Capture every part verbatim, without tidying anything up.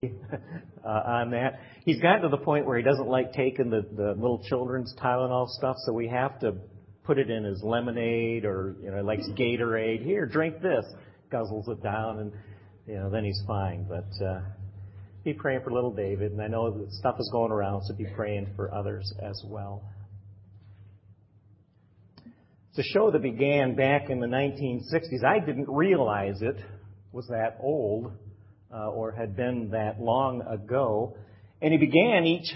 uh, on that. He's gotten to the point where he doesn't like taking the, the little children's Tylenol stuff, so we have to put it in his lemonade, or, you know, he likes Gatorade. Here, drink this. Guzzles it down, and, you know, then he's fine. But uh, be praying for little David, and I know that stuff is going around, so be praying for others as well. It's a show that began back in the nineteen sixties. I didn't realize it was that old uh, or had been that long ago. And he began each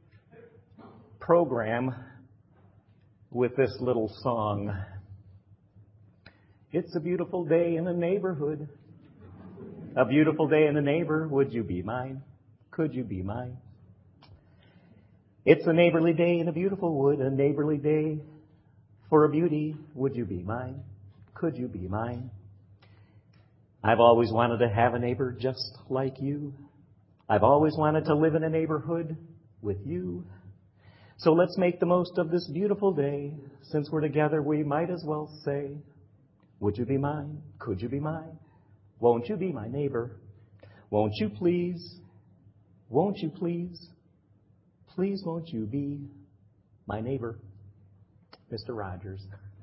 program with this little song. It's a beautiful day in the neighborhood. A beautiful day in the neighbor. Would you be mine? Could you be mine? It's a neighborly day in a beautiful wood. A neighborly day for a beauty. Would you be mine? Could you be mine? I've always wanted to have a neighbor just like you. I've always wanted to live in a neighborhood with you. So let's make the most of this beautiful day. Since we're together, we might as well say, would you be mine? Could you be mine? Won't you be my neighbor? Won't you please? Won't you please? Please won't you be my neighbor? Mister Rogers.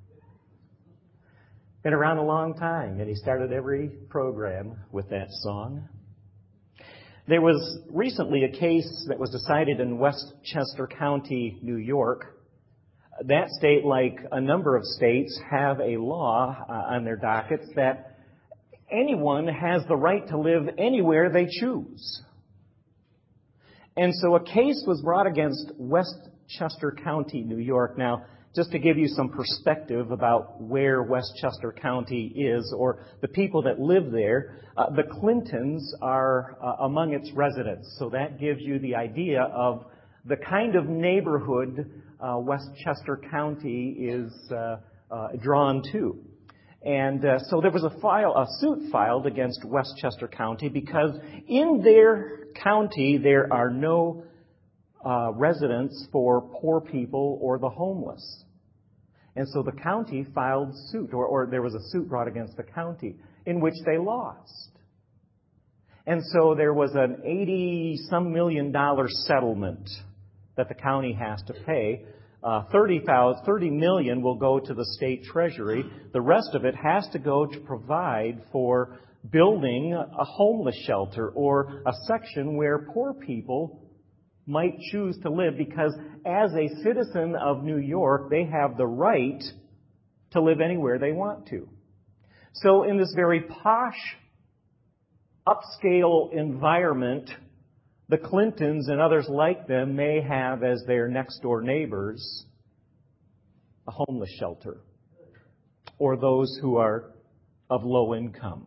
Been around a long time, and he started every program with that song. There was recently a case that was decided in Westchester County, New York. That state, like a number of states, have a law uh, on their dockets that anyone has the right to live anywhere they choose. And so a case was brought against Westchester County, New York. Now, just to give you some perspective about where Westchester County is, or the people that live there, uh, the Clintons are uh, among its residents. So that gives you the idea of the kind of neighborhood uh, Westchester County is uh, uh, drawn to. And uh, so there was a file, a suit filed against Westchester County because in their county there are no Uh, residence for poor people or the homeless. And so the county filed suit, or, or there was a suit brought against the county in which they lost. And so there was an eighty-some million dollar settlement that the county has to pay. Uh, thirty million will go to the state treasury. The rest of it has to go to provide for building a homeless shelter or a section where poor people might choose to live, because as a citizen of New York, they have the right to live anywhere they want to. So in this very posh, upscale environment, the Clintons and others like them may have as their next-door neighbors a homeless shelter, or those who are of low income.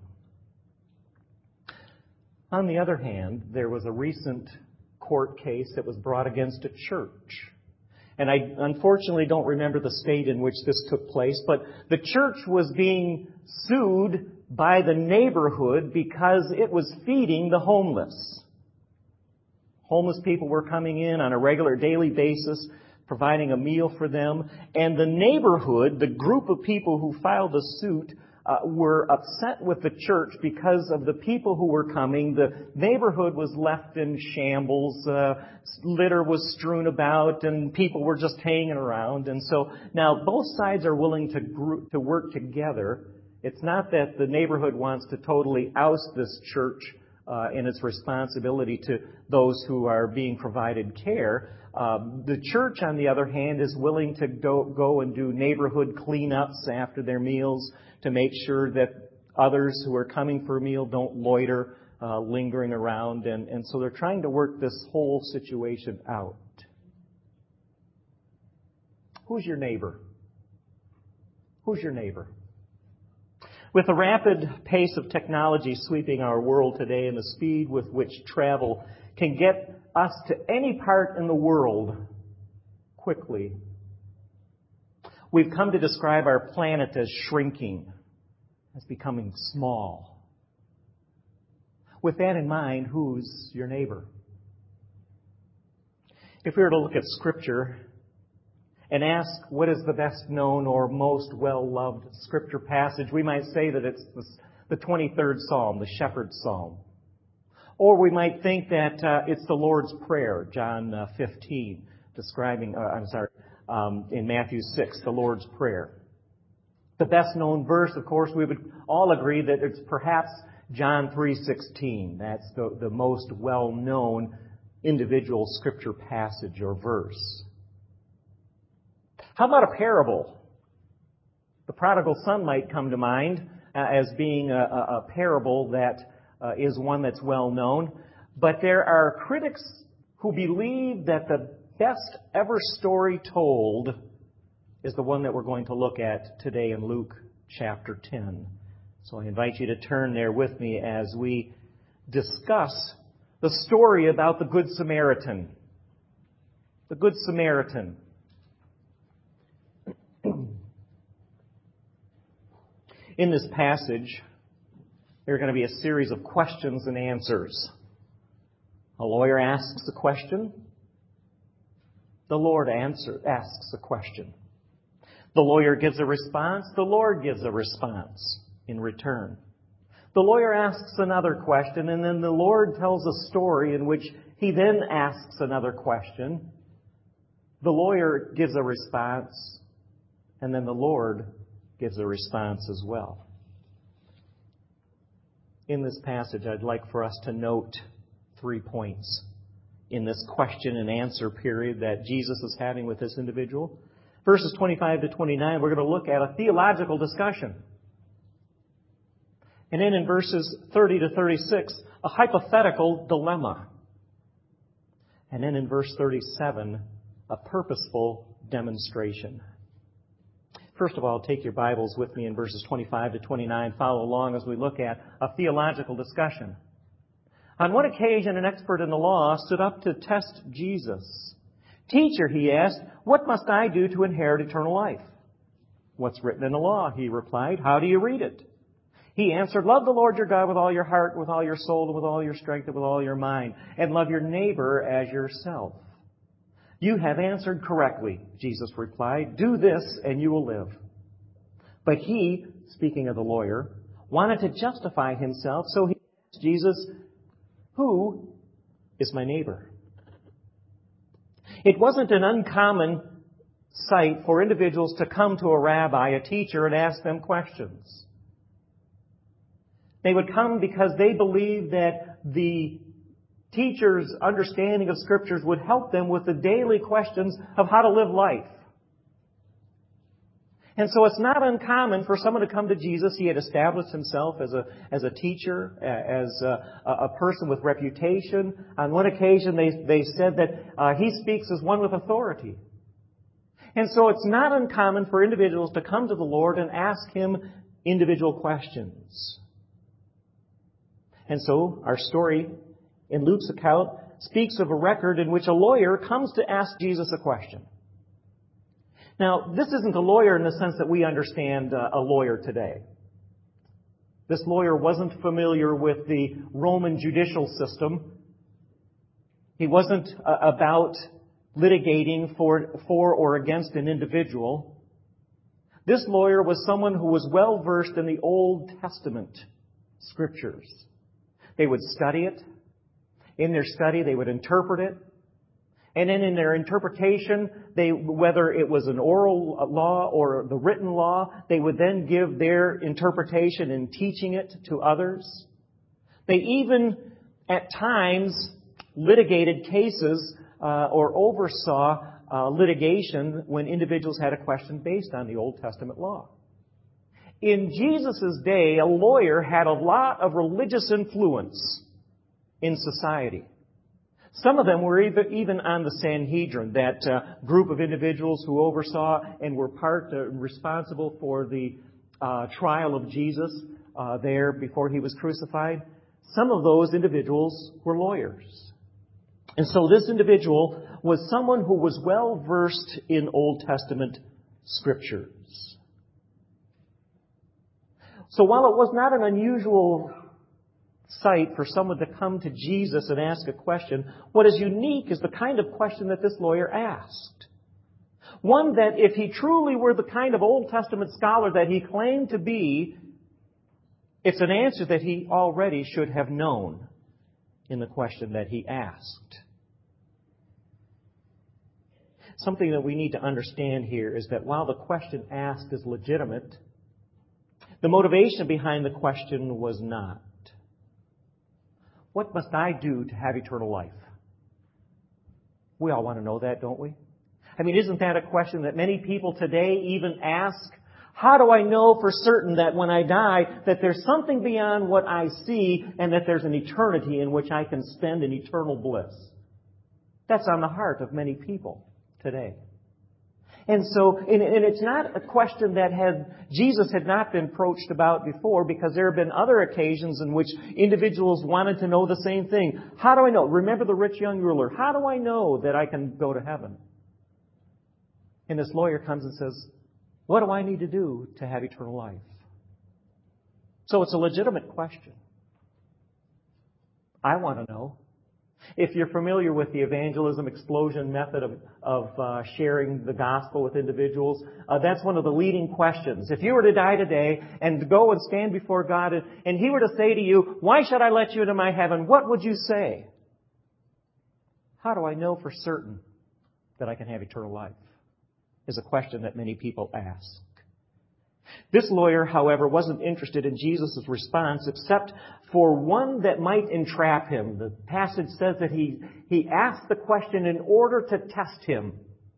On the other hand, there was a recent court case that was brought against a church. And I unfortunately don't remember the state in which this took place, but the church was being sued by the neighborhood because it was feeding the homeless. Homeless people were coming in on a regular daily basis, providing a meal for them. And the neighborhood, the group of people who filed the suit, Uh, were upset with the church because of the people who were coming. The neighborhood was left in shambles. Uh, litter was strewn about, and people were just hanging around. And so now both sides are willing to group, to work together. It's not that the neighborhood wants to totally oust this church uh, in its responsibility to those who are being provided care. Uh, the church, on the other hand, is willing to go, go and do neighborhood cleanups after their meals, to make sure that others who are coming for a meal don't loiter, uh, lingering around. And, and so they're trying to work this whole situation out. Who's your neighbor? Who's your neighbor? With the rapid pace of technology sweeping our world today and the speed with which travel can get us to any part in the world quickly, we've come to describe our planet as shrinking, as becoming small. With that in mind, who's your neighbor? If we were to look at Scripture and ask what is the best known or most well-loved Scripture passage, we might say that it's the twenty-third Psalm, the Shepherd's Psalm. Or we might think that uh, it's the Lord's Prayer, John uh, fifteen, describing, uh, I'm sorry, um, in Matthew six, the Lord's Prayer. The best known verse, of course, we would all agree that it's perhaps John three sixteen. That's the, the most well-known individual scripture passage or verse. How about a parable? The prodigal son might come to mind uh, as being a, a, a parable that uh, is one that's well known. But there are critics who believe that the best ever story told is the one that we're going to look at today in Luke chapter ten. So I invite you to turn there with me as we discuss the story about the Good Samaritan. The Good Samaritan. In this passage, there are going to be a series of questions and answers. A lawyer asks a question. The Lord answer, asks a question. The lawyer gives a response. The Lord gives a response in return. The lawyer asks another question, and then the Lord tells a story in which he then asks another question. The lawyer gives a response, and then the Lord gives a response as well. In this passage, I'd like for us to note three points in this question and answer period that Jesus is having with this individual. Verses twenty-five to twenty-nine, we're going to look at a theological discussion. And then in verses thirty to thirty-six, a hypothetical dilemma. And then in verse thirty-seven, a purposeful demonstration. First of all, take your Bibles with me in verses twenty-five to twenty-nine. Follow along as we look at a theological discussion. On one occasion, an expert in the law stood up to test Jesus. "Teacher," he asked, "what must I do to inherit eternal life?" "What's written in the law?" he replied. "How do you read it?" He answered, "Love the Lord your God with all your heart, with all your soul, and with all your strength, and with all your mind, and love your neighbor as yourself." "You have answered correctly," Jesus replied. "Do this, and you will live." But he, speaking of the lawyer, wanted to justify himself, so he asked Jesus, "Who is my neighbor?" It wasn't an uncommon sight for individuals to come to a rabbi, a teacher, and ask them questions. They would come because they believed that the teacher's understanding of Scriptures would help them with the daily questions of how to live life. And so it's not uncommon for someone to come to Jesus. He had established himself as a as a teacher, as a, a person with reputation. On one occasion, they, they said that uh, he speaks as one with authority. And so it's not uncommon for individuals to come to the Lord and ask Him individual questions. And so our story in Luke's account speaks of a record in which a lawyer comes to ask Jesus a question. Now, this isn't a lawyer in the sense that we understand uh, a lawyer today. This lawyer wasn't familiar with the Roman judicial system. He wasn't uh, about litigating for, for or against an individual. This lawyer was someone who was well versed in the Old Testament Scriptures. They would study it. In their study, they would interpret it. And then in their interpretation, they, whether it was an oral law or the written law, they would then give their interpretation in teaching it to others. They even, at times, litigated cases uh, or oversaw uh, litigation when individuals had a question based on the Old Testament law. In Jesus' day, a lawyer had a lot of religious influence in society. Some of them were even on the Sanhedrin, that uh, group of individuals who oversaw and were part uh, responsible for the uh, trial of Jesus uh, there before he was crucified. Some of those individuals were lawyers. And so this individual was someone who was well versed in Old Testament Scriptures. So while it was not an unusual sight for someone to come to Jesus and ask a question, what is unique is the kind of question that this lawyer asked. One that if he truly were the kind of Old Testament scholar that he claimed to be, it's an answer that he already should have known. in the question that he asked. Something that we need to understand here is that while the question asked is legitimate, the motivation behind the question was not. What must I do to have eternal life? We all want to know that, don't we? I mean, isn't that a question that many people today even ask? How do I know for certain that when I die, that there's something beyond what I see and that there's an eternity in which I can spend in eternal bliss? That's on the heart of many people today. And so, and, and it's not a question that had Jesus had not been approached about before, because there have been other occasions in which individuals wanted to know the same thing. How do I know? Remember the rich young ruler. How do I know that I can go to heaven? And this lawyer comes and says, what do I need to do to have eternal life? So it's a legitimate question. I want to know. If you're familiar with the evangelism explosion method of, of uh, sharing the gospel with individuals, uh, that's one of the leading questions. If you were to die today and to go and stand before God and, and He were to say to you, why should I let you into my heaven? What would you say? How do I know for certain that I can have eternal life? Is a question that many people ask. This lawyer, however, wasn't interested in Jesus' response except for one that might entrap him. The passage says that he, he asked the question in order to test him.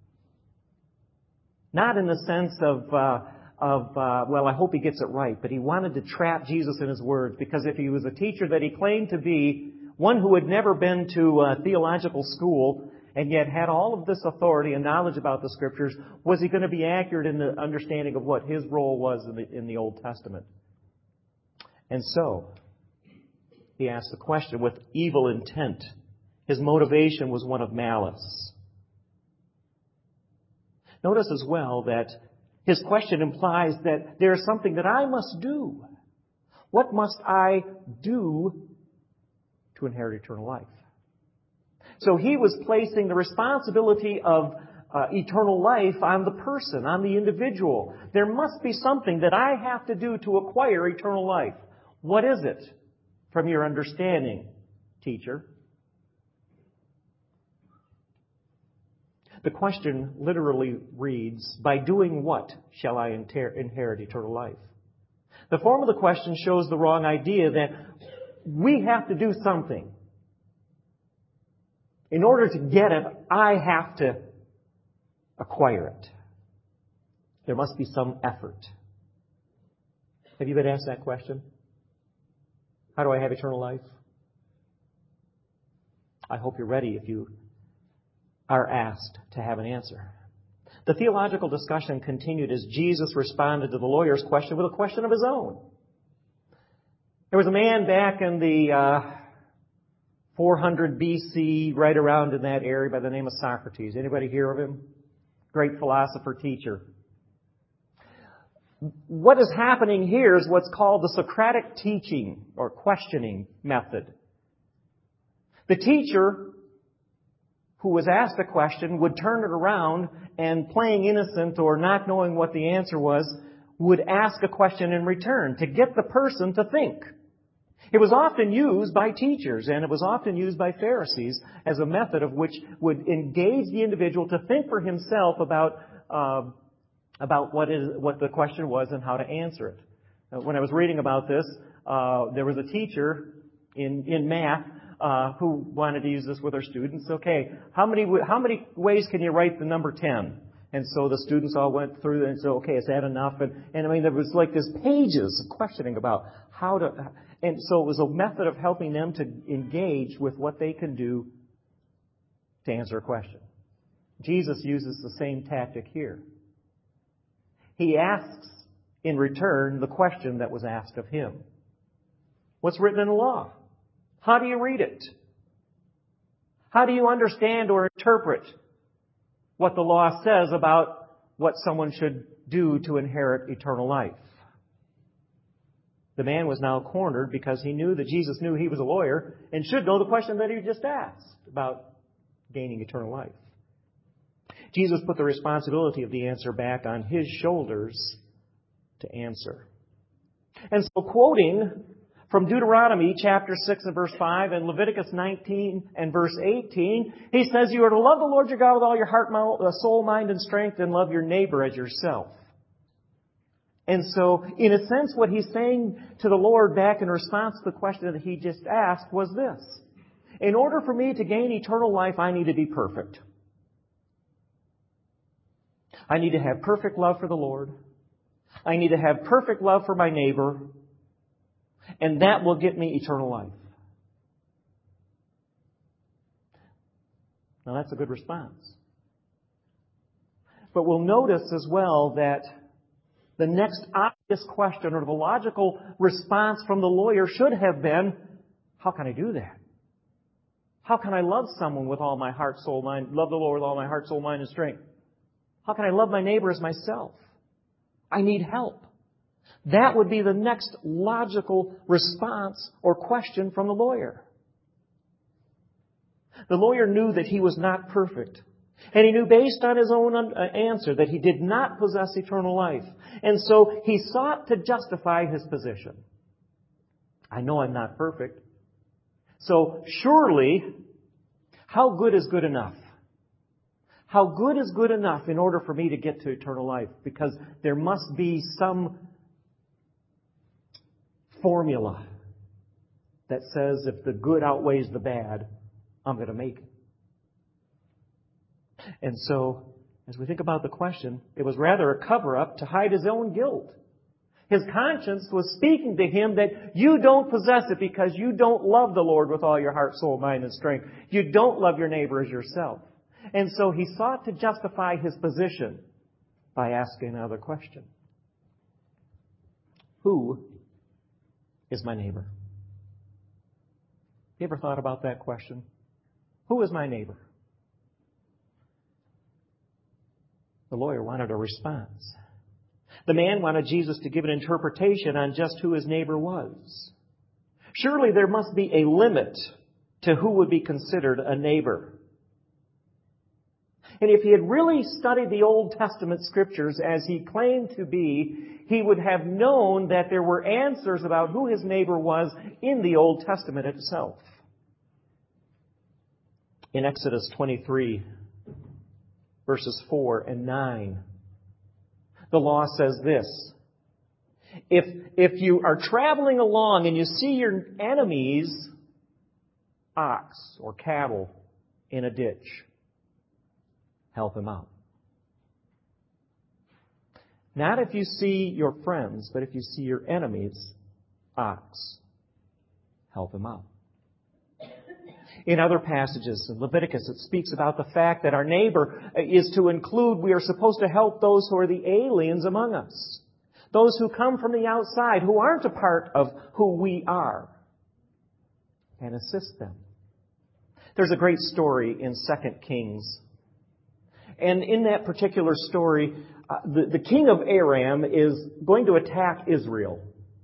Not in the sense of, uh, of uh, well, I hope he gets it right, but he wanted to trap Jesus in his words, because if he was a teacher that he claimed to be, one who had never been to a theological school, and yet had all of this authority and knowledge about the Scriptures, was he going to be accurate in the understanding of what his role was in the, in the Old Testament? And so, he asked the question with evil intent. His motivation was one of malice. Notice as well that his question implies that there is something that I must do. What must I do to inherit eternal life? So he was placing the responsibility of uh, eternal life on the person, on the individual. There must be something that I have to do to acquire eternal life. What is it, from your understanding, teacher? The question literally reads, by doing what shall I inter- inherit eternal life? The form of the question shows the wrong idea that we have to do something. In order to get it, I have to acquire it. There must be some effort. Have you been asked that question? How do I have eternal life? I hope you're ready if you are asked to have an answer. The theological discussion continued as Jesus responded to the lawyer's question with a question of his own. There was a man back in the uh, four hundred B C, right around in that area, by the name of Socrates. Anybody hear of him? Great philosopher, teacher. What is happening here is what's called the Socratic teaching or questioning method. The teacher who was asked a question would turn it around and, playing innocent or not knowing what the answer was, would ask a question in return to get the person to think. It was often used by teachers, and it was often used by Pharisees as a method of which would engage the individual to think for himself about uh, about what is what the question was and how to answer it. Uh, when I was reading about this, uh, there was a teacher in in math uh, who wanted to use this with her students. Okay, how many how many ways can you write the number ten? And so the students all went through and said, okay, is that enough? And, and I mean, there was like this pages of questioning about how to... And so it was a method of helping them to engage with what they can do to answer a question. Jesus uses the same tactic here. He asks in return the question that was asked of him. What's written in the law? How do you read it? How do you understand or interpret what the law says about what someone should do to inherit eternal life? The man was now cornered because he knew that Jesus knew he was a lawyer and should know the question that he just asked about gaining eternal life. Jesus put the responsibility of the answer back on his shoulders to answer. And so, quoting From Deuteronomy chapter six and verse five and Leviticus nineteen and verse eighteen, He says you are to love the Lord your God with all your heart, soul, mind, and strength, and love your neighbor as yourself. And so, in a sense, what He's saying to the Lord back in response to the question that He just asked was this. In order for me to gain eternal life, I need to be perfect. I need to have perfect love for the Lord. I need to have perfect love for my neighbor. And that will get me eternal life. Now that's a good response. But we'll notice as well that the next obvious question or the logical response from the lawyer should have been, how can I do that? How can I love someone with all my heart, soul, mind, love the Lord with all my heart, soul, mind, and strength? How can I love my neighbor as myself? I need help. That would be the next logical response or question from the lawyer. The lawyer knew that he was not perfect. And he knew based on his own answer that he did not possess eternal life. And so he sought to justify his position. I know I'm not perfect. So surely, how good is good enough? How good is good enough in order for me to get to eternal life? Because there must be some formula that says if the good outweighs the bad, I'm going to make it. And so, as we think about the question, it was rather a cover-up to hide his own guilt. His conscience was speaking to him that you don't possess it because you don't love the Lord with all your heart, soul, mind, and strength. You don't love your neighbor as yourself. And so he sought to justify his position by asking another question. Who is my neighbor? You ever thought about that question? Who is my neighbor? The lawyer wanted a response. The man wanted Jesus to give an interpretation on just who his neighbor was. Surely there must be a limit to who would be considered a neighbor. And if he had really studied the Old Testament scriptures as he claimed to be, he would have known that there were answers about who his neighbor was in the Old Testament itself. In Exodus twenty-three, verses four and nine, the law says this. If, if you are traveling along and you see your enemy's ox or cattle in a ditch, help him out. Not if you see your friends, but if you see your enemy's ox, help him out. In other passages in Leviticus, it speaks about the fact that our neighbor is to include, we are supposed to help those who are the aliens among us. Those who come from the outside, who aren't a part of who we are. And assist them. There's a great story in Second Kings. And in that particular story, uh, the, the king of Aram is going to attack Israel.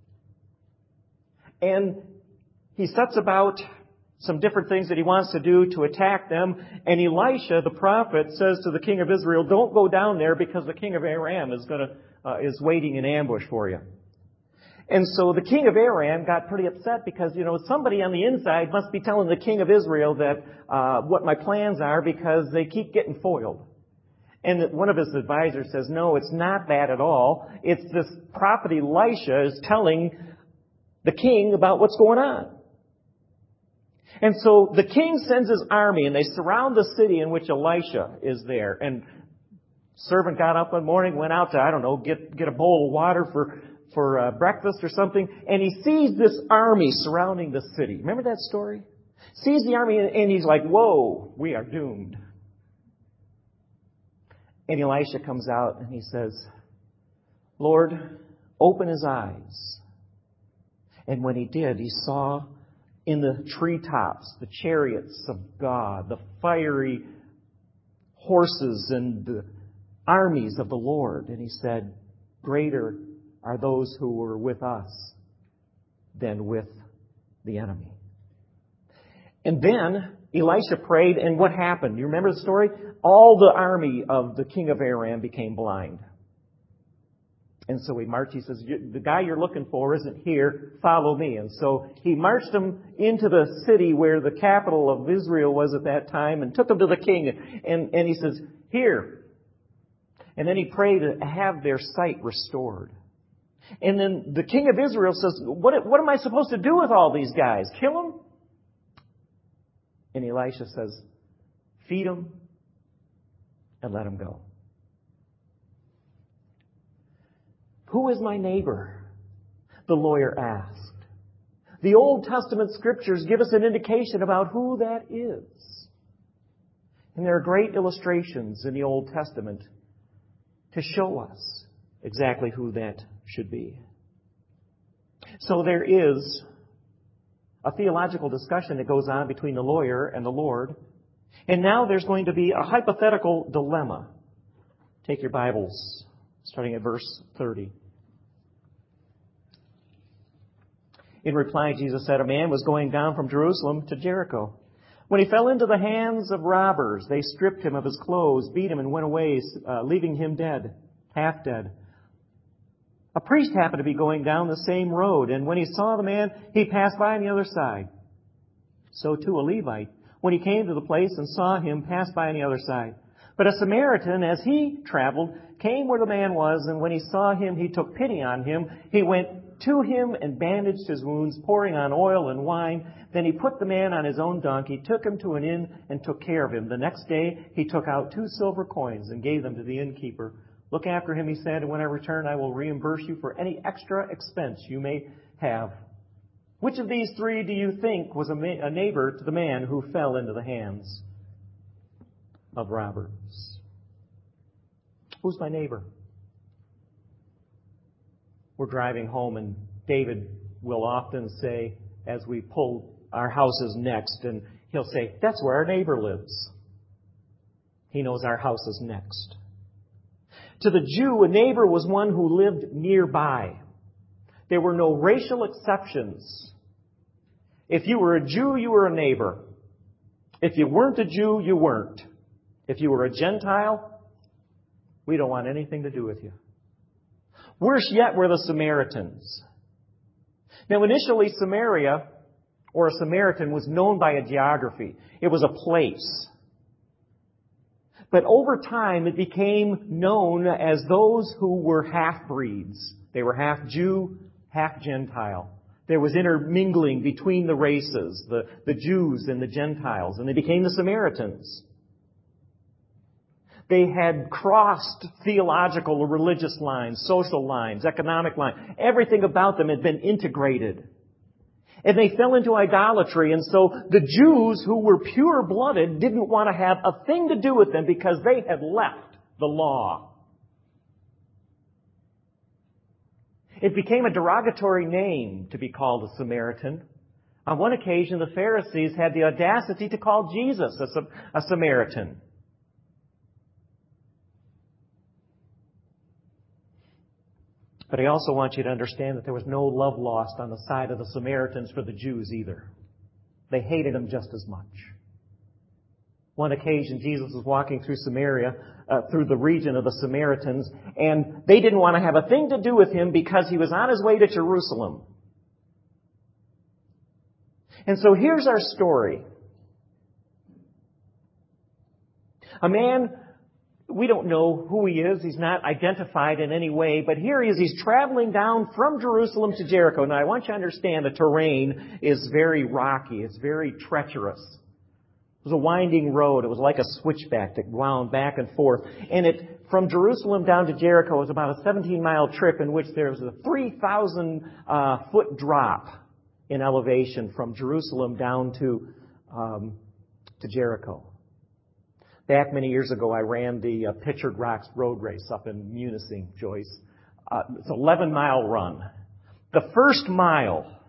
And he sets about some different things that he wants to do to attack them. And Elisha, the prophet, says to the king of Israel, don't go down there because the king of Aram is going to, uh, is waiting in ambush for you. And so the king of Aram got pretty upset because, you know, somebody on the inside must be telling the king of Israel that, uh, what my plans are because they keep getting foiled. And one of his advisors says, no, it's not that at all. It's this prophet Elisha is telling the king about what's going on. And so the king sends his army and they surround the city in which Elisha is there. And servant got up one morning, went out to, I don't know, get, get a bowl of water for, for uh, breakfast or something. And he sees this army surrounding the city. Remember that story? Sees the army and he's like, whoa, we are doomed. And Elisha comes out and he says, Lord, open his eyes. And when he did, he saw in the treetops the chariots of God, the fiery horses and the armies of the Lord. And he said, greater are those who were with us than with the enemy. And then Elisha prayed, and what happened? You remember the story? All the army of the king of Aram became blind. And so he marched. He says, the guy you're looking for isn't here. Follow me. And so he marched them into the city where the capital of Israel was at that time and took them to the king. And, and he says, here. And then he prayed to have their sight restored. And then the king of Israel says, what, what am I supposed to do with all these guys? Kill them? And Elisha says, feed them and let them go. Who is my neighbor? The lawyer asked. The Old Testament scriptures give us an indication about who that is. And there are great illustrations in the Old Testament to show us exactly who that should be. So there is a theological discussion that goes on between the lawyer and the Lord. And now there's going to be a hypothetical dilemma. Take your Bibles, starting at verse thirty. In reply, Jesus said, a man was going down from Jerusalem to Jericho. When he fell into the hands of robbers, they stripped him of his clothes, beat him, and went away, uh, leaving him dead, half dead. A priest happened to be going down the same road, and when he saw the man, he passed by on the other side. So too a Levite, when he came to the place and saw him, passed by on the other side. But a Samaritan, as he traveled, came where the man was, and when he saw him, he took pity on him. He went to him and bandaged his wounds, pouring on oil and wine. Then he put the man on his own donkey, took him to an inn, and took care of him. The next day he took out two silver coins and gave them to the innkeeper. Look after him, he said, and when I return, I will reimburse you for any extra expense you may have. Which of these three do you think was a, ma- a neighbor to the man who fell into the hands of robbers? Who's my neighbor? We're driving home, and David will often say, as we pull our houses next, and he'll say, that's where our neighbor lives. He knows our house is next. To the Jew, a neighbor was one who lived nearby. There were no racial exceptions. If you were a Jew, you were a neighbor. If you weren't a Jew, you weren't. If you were a Gentile, we don't want anything to do with you. Worse yet were the Samaritans. Now, initially, Samaria, or a Samaritan, was known by a geography. It was a place. But over time, it became known as those who were half-breeds. They were half Jew, half Gentile. There was intermingling between the races, the, the Jews and the Gentiles, and they became the Samaritans. They had crossed theological or religious lines, social lines, economic lines. Everything about them had been integrated. And they fell into idolatry. And so the Jews who were pure-blooded didn't want to have a thing to do with them because they had left the law. It became a derogatory name to be called a Samaritan. On one occasion, the Pharisees had the audacity to call Jesus a, a Samaritan. But I also want you to understand that there was no love lost on the side of the Samaritans for the Jews either. They hated them just as much. One occasion, Jesus was walking through Samaria, uh, through the region of the Samaritans, and they didn't want to have a thing to do with him because he was on his way to Jerusalem. And so here's our story. A man, we don't know who he is. He's not identified in any way. But here he is. He's traveling down from Jerusalem to Jericho. Now, I want you to understand the terrain is very rocky. It's very treacherous. It was a winding road. It was like a switchback that wound back and forth. And it, from Jerusalem down to Jericho, was about a seventeen-mile trip in which there was a three thousand uh, foot drop in elevation from Jerusalem down to um, to Jericho. Back many years ago, I ran the uh, Pictured Rocks road race up in Munising, Joyce. Uh, it's an eleven-mile run. The first mile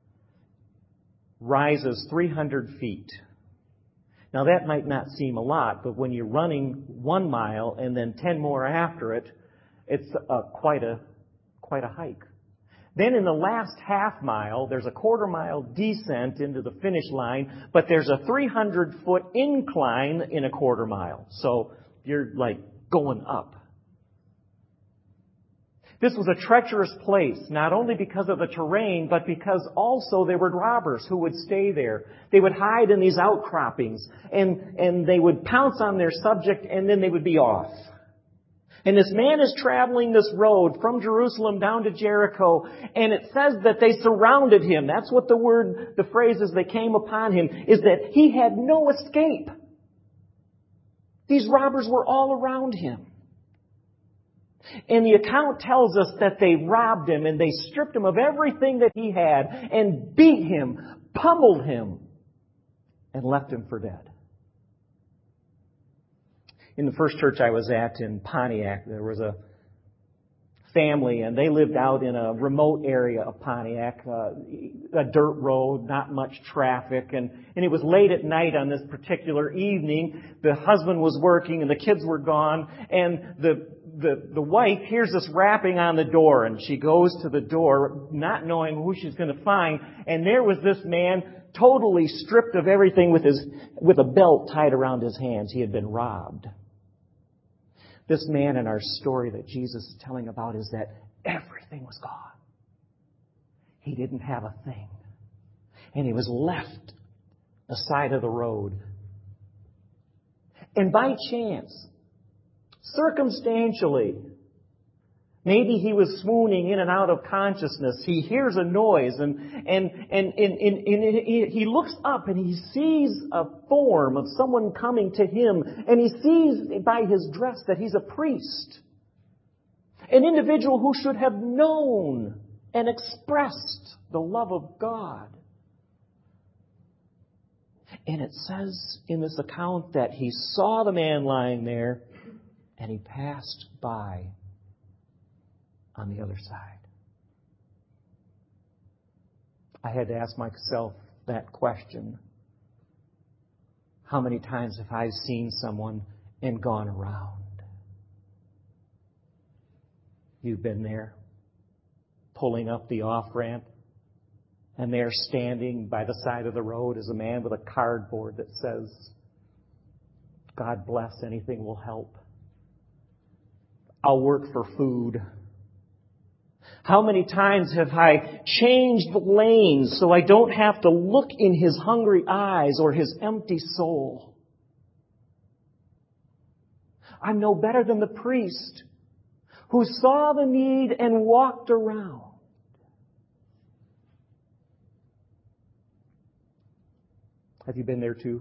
rises three hundred feet. Now, that might not seem a lot, but when you're running one mile and then ten more after it, it's uh, quite a quite a hike. Then in the last half mile, there's a quarter mile descent into the finish line, but there's a three hundred foot incline in a quarter mile. So you're like going up. This was a treacherous place, not only because of the terrain, but because also there were robbers who would stay there. They would hide in these outcroppings, and, and they would pounce on their subject, and then they would be off. And this man is traveling this road from Jerusalem down to Jericho, and it says that they surrounded him. That's what the word, the phrase is, they came upon him, is that he had no escape. These robbers were all around him. And the account tells us that they robbed him and they stripped him of everything that he had and beat him, pummeled him, and left him for dead. In the first church I was at in Pontiac, there was a family, and they lived out in a remote area of Pontiac, uh, a dirt road, not much traffic, and, and it was late at night on this particular evening. The husband was working and the kids were gone, and the the the wife hears this rapping on the door, and she goes to the door, not knowing who she's going to find, and there was this man totally stripped of everything with his with a belt tied around his hands. He had been robbed. This man in our story that Jesus is telling about is that everything was gone. He didn't have a thing. And he was left aside of the road. And by chance, circumstantially, maybe he was swooning in and out of consciousness. He hears a noise and, and, and, and, and, and he looks up and he sees a form of someone coming to him. And he sees by his dress that he's a priest. An individual who should have known and expressed the love of God. And it says in this account that he saw the man lying there and he passed by on the other side. I had to ask myself that question. How many times have I seen someone and gone around? You've been there, pulling up the off-ramp, and there standing by the side of the road is a man with a cardboard that says, God bless, anything will help. I'll work for food. How many times have I changed lanes so I don't have to look in his hungry eyes or his empty soul? I'm no better than the priest who saw the need and walked around. Have you been there too?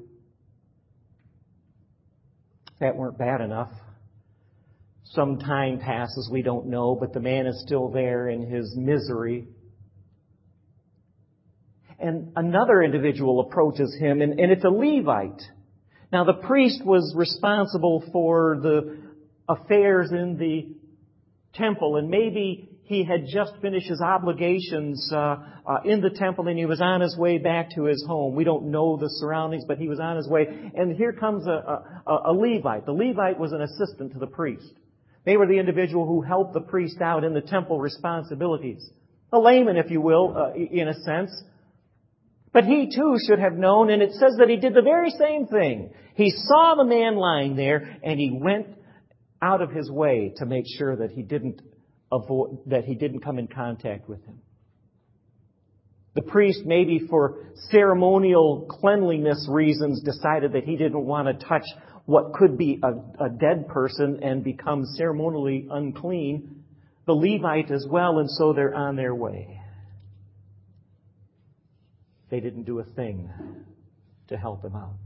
If that weren't bad enough, some time passes, we don't know, but the man is still there in his misery. And another individual approaches him, and, and it's a Levite. Now, the priest was responsible for the affairs in the temple, and maybe he had just finished his obligations uh, uh, in the temple, and he was on his way back to his home. We don't know the surroundings, but he was on his way. And here comes a, a, a Levite. The Levite was an assistant to the priest. They were the individual who helped the priest out in the temple responsibilities. A layman, if you will, uh, in a sense. But he too should have known, and it says that he did the very same thing. He saw the man lying there, and he went out of his way to make sure that he didn't avoid, that he didn't come in contact with him. The priest, maybe for ceremonial cleanliness reasons, decided that he didn't want to touch what could be a, a dead person and become ceremonially unclean. The Levite as well, and so they're on their way. They didn't do a thing to help him out.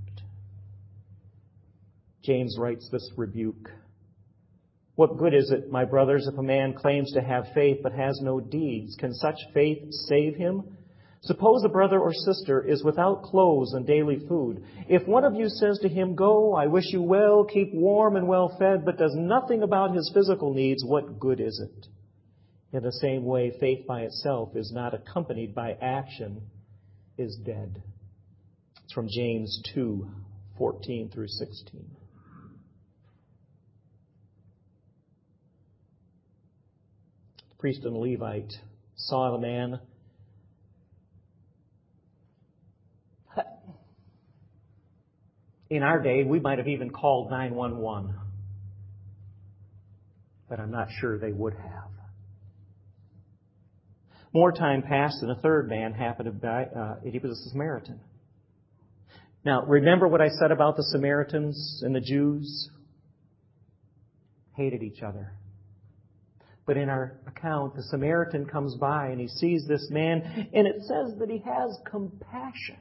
James writes this rebuke. What good is it, my brothers, if a man claims to have faith but has no deeds? Can such faith save him? Suppose a brother or sister is without clothes and daily food. If one of you says to him, Go, I wish you well, keep warm and well fed, but does nothing about his physical needs, what good is it? In the same way, faith by itself is not accompanied by action, is dead. It's from James two, fourteen through sixteen. The priest and Levite saw the man. In our day, we might have even called nine one one. But I'm not sure they would have. More time passed, and a third man happened to die. Uh, he was a Samaritan. Now, remember what I said about the Samaritans and the Jews? Hated each other. But in our account, the Samaritan comes by and he sees this man, and it says that he has compassion.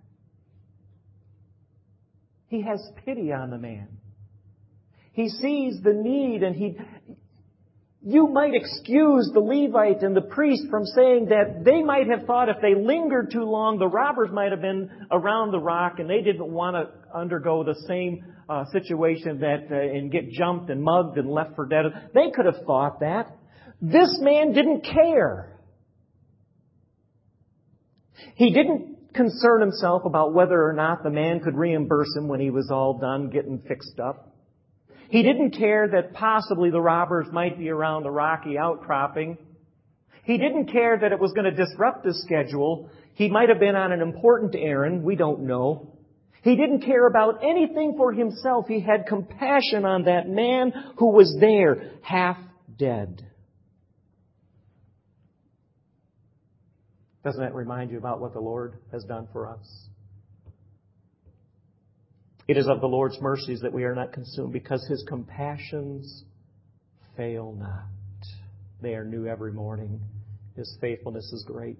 He has pity on the man. He sees the need, and he... You might excuse the Levite and the priest from saying that they might have thought if they lingered too long, the robbers might have been around the rock and they didn't want to undergo the same uh, situation that uh, and get jumped and mugged and left for dead. They could have thought that. This man didn't care. He didn't concern himself about whether or not the man could reimburse him when he was all done getting fixed up. He didn't care that possibly the robbers might be around the rocky outcropping. He didn't care that it was going to disrupt his schedule. He might have been on an important errand. We don't know. He didn't care about anything for himself. He had compassion on that man who was there, half dead. Doesn't that remind you about what the Lord has done for us? It is of the Lord's mercies that we are not consumed, because His compassions fail not. They are new every morning. His faithfulness is great.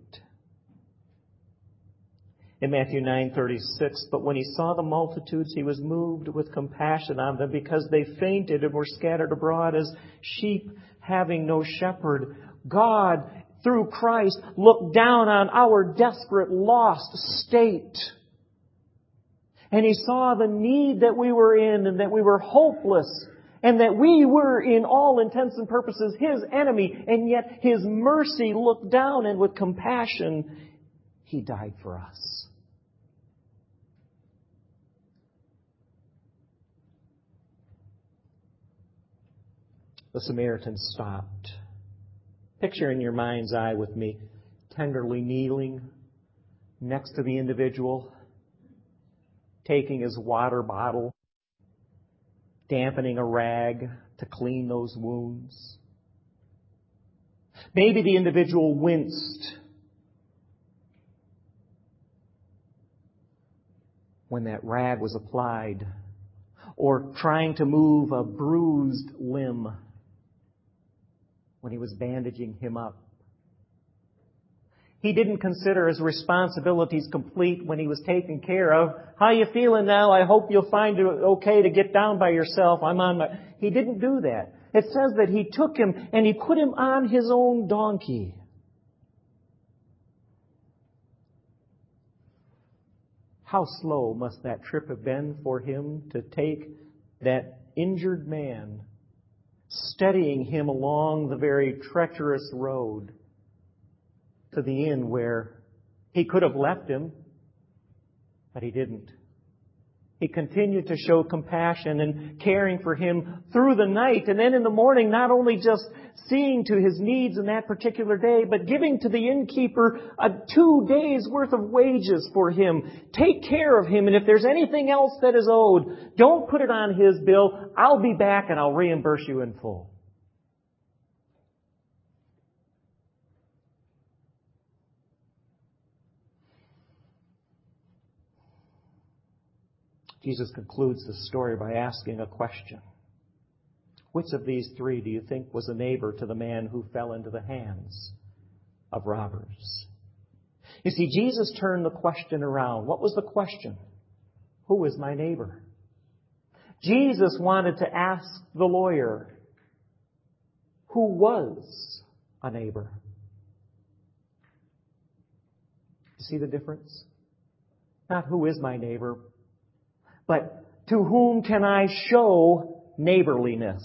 In Matthew nine thirty-six, but when He saw the multitudes, He was moved with compassion on them, because they fainted and were scattered abroad as sheep having no shepherd. God, through Christ, looked down on our desperate, lost state. And He saw the need that we were in, and that we were hopeless, and that we were, in all intents and purposes, His enemy. And yet His mercy looked down, and with compassion, He died for us. The Samaritan stopped. Picture in your mind's eye with me, tenderly kneeling next to the individual, taking his water bottle, dampening a rag to clean those wounds. Maybe the individual winced when that rag was applied, or trying to move a bruised limb when he was bandaging him up. He didn't consider his responsibilities complete when he was taken care of. How you feeling now? I hope you'll find it okay to get down by yourself. I'm on my... He didn't do that. It says that He took him and He put him on His own donkey. How slow must that trip have been for Him to take that injured man, steadying him along the very treacherous road to the inn where He could have left him, but He didn't. He continued to show compassion and caring for him through the night, and then in the morning, not only just seeing to his needs in that particular day, but giving to the innkeeper a two days' worth of wages for him. Take care of him, and if there's anything else that is owed, don't put it on his bill. I'll be back and I'll reimburse you in full. Jesus concludes the story by asking a question. Which of these three do you think was a neighbor to the man who fell into the hands of robbers? You see, Jesus turned the question around. What was the question? Who is my neighbor? Jesus wanted to ask the lawyer, who was a neighbor? You see the difference? Not who is my neighbor, but to whom can I show neighborliness?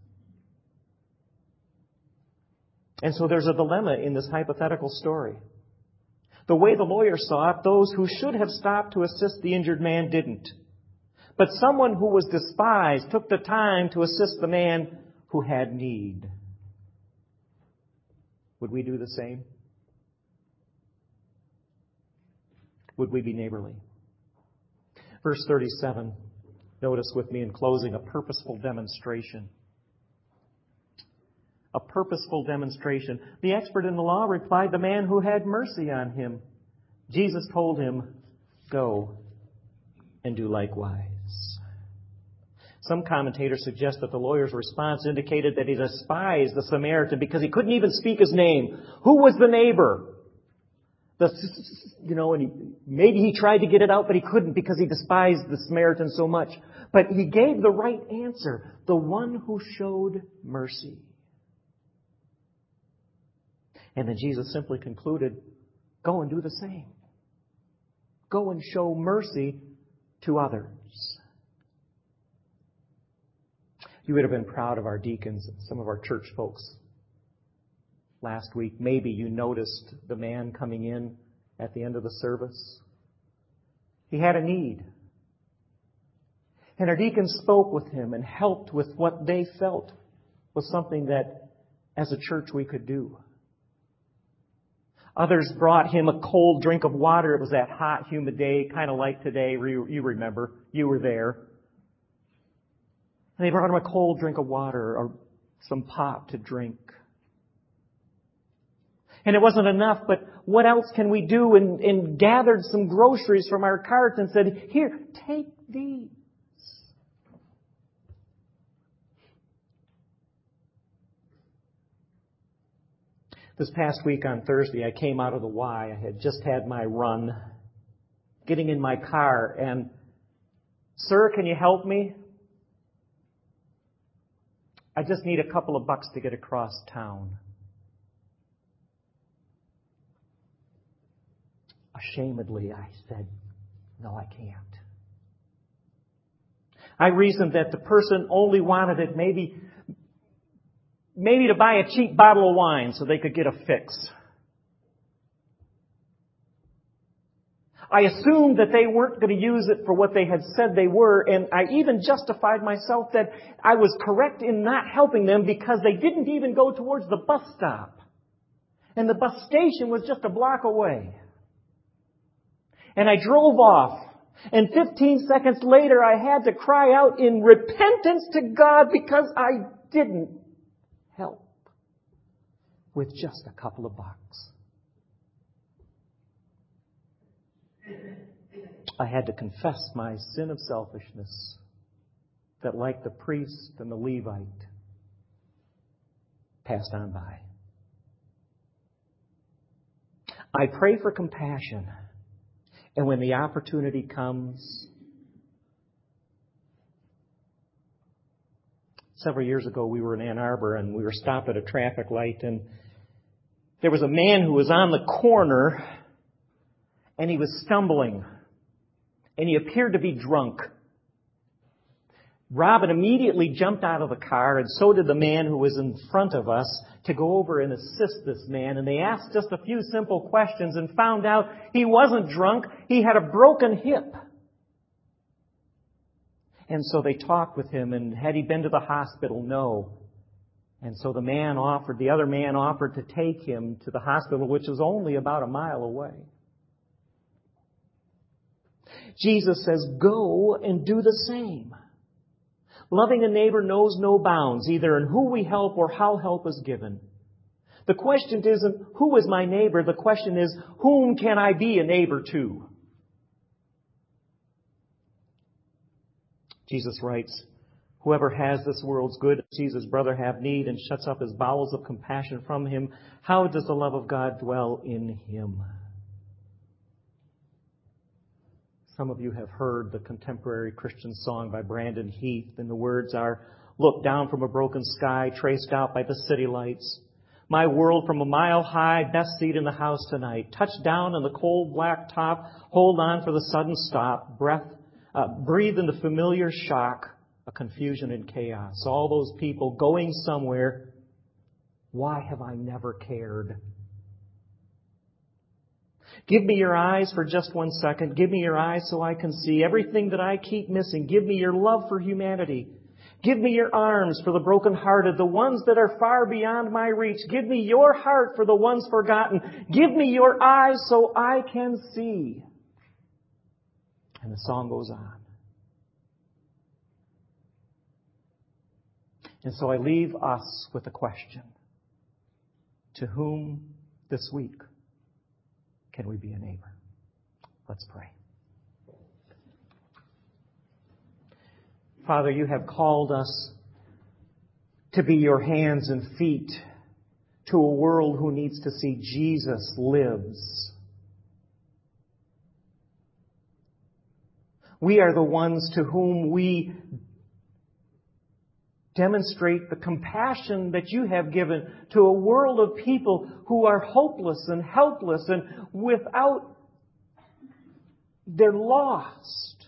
And so there's a dilemma in this hypothetical story. The way the lawyer saw it, those who should have stopped to assist the injured man didn't. But someone who was despised took the time to assist the man who had need. Would we do the same? Would we be neighborly? Verse thirty-seven, notice with me in closing a purposeful demonstration a purposeful demonstration. The expert in the law replied, the man who had mercy on him. Jesus told him, go and do likewise. Some commentators suggest that the lawyer's response indicated that he despised the Samaritan because he couldn't even speak his name. Who was the neighbor? The, you know, and he, maybe he tried to get it out, but he couldn't because he despised the Samaritan so much. But he gave the right answer, the one who showed mercy. And then Jesus simply concluded, go and do the same. Go and show mercy to others. You would have been proud of our deacons and some of our church folks. Last week, maybe you noticed the man coming in at the end of the service. He had a need. And our deacons spoke with him and helped with what they felt was something that, as a church, we could do. Others brought him a cold drink of water. It was that hot, humid day, kind of like today. You remember. You were there. And they brought him a cold drink of water or some pop to drink. And it wasn't enough, but what else can we do? And, and gathered some groceries from our carts and said, here, take these. This past week on Thursday, I came out of the Y. I had just had my run, getting in my car, and, sir, can you help me? I just need a couple of bucks to get across town. Ashamedly, I said, no, I can't. I reasoned that the person only wanted it maybe, maybe to buy a cheap bottle of wine so they could get a fix. I assumed that they weren't going to use it for what they had said they were, and I even justified myself that I was correct in not helping them because they didn't even go towards the bus stop. And the bus station was just a block away. And I drove off. And fifteen seconds later, I had to cry out in repentance to God because I didn't help with just a couple of bucks. I had to confess my sin of selfishness that, like the priest and the Levite, passed on by. I pray for compassion. And when the opportunity comes, several years ago we were in Ann Arbor and we were stopped at a traffic light and there was a man who was on the corner and he was stumbling and he appeared to be drunk. Robin immediately jumped out of the car and so did the man who was in front of us to go over and assist this man. And they asked just a few simple questions and found out he wasn't drunk. He had a broken hip. And so they talked with him, and had he been to the hospital? No. And so the man offered, the other man offered to take him to the hospital, which was only about a mile away. Jesus says, go and do the same. Loving a neighbor knows no bounds, either in who we help or how help is given. The question isn't, who is my neighbor? The question is, whom can I be a neighbor to? Jesus writes, whoever has this world's good and sees his brother have need and shuts up his bowels of compassion from him, how does the love of God dwell in him? Some of you have heard the contemporary Christian song by Brandon Heath, and the words are, look down from a broken sky, traced out by the city lights. My world from a mile high, best seat in the house tonight. Touch down on the cold black top, hold on for the sudden stop, breath, uh, breathe in the familiar shock, a confusion and chaos. All those people going somewhere. Why have I never cared? Give me your eyes for just one second. Give me your eyes so I can see everything that I keep missing. Give me your love for humanity. Give me your arms for the brokenhearted, the ones that are far beyond my reach. Give me your heart for the ones forgotten. Give me your eyes so I can see. And the song goes on. And so I leave us with a question. To whom this week can we be a neighbor? Let's pray. Father, you have called us to be your hands and feet to a world who needs to see Jesus lives. We are the ones to whom we demonstrate the compassion that you have given to a world of people who are hopeless and helpless and without, they're lost.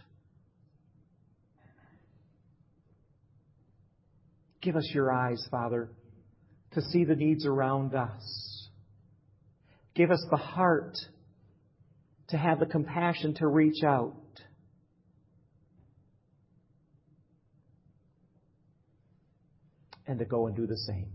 Give us your eyes, Father, to see the needs around us. Give us the heart to have the compassion to reach out. And to go and do the same.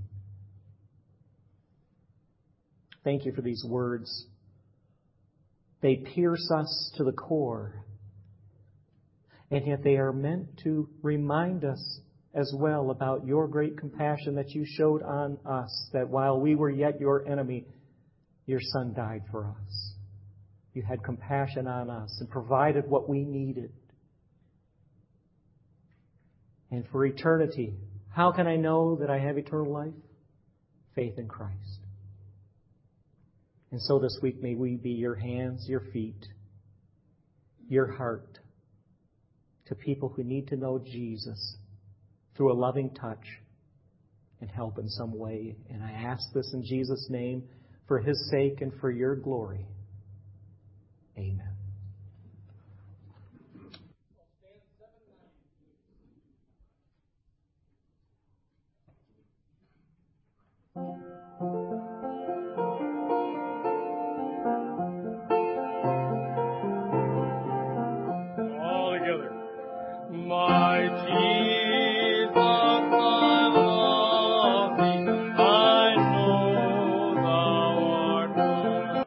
Thank you for these words. They pierce us to the core. And yet they are meant to remind us as well about your great compassion that you showed on us, that while we were yet your enemy, your Son died for us. You had compassion on us and provided what we needed. And for eternity, how can I know that I have eternal life? Faith in Christ. And so this week may we be your hands, your feet, your heart to people who need to know Jesus through a loving touch and help in some way. And I ask this in Jesus' name for His sake and for your glory. Amen. All together. My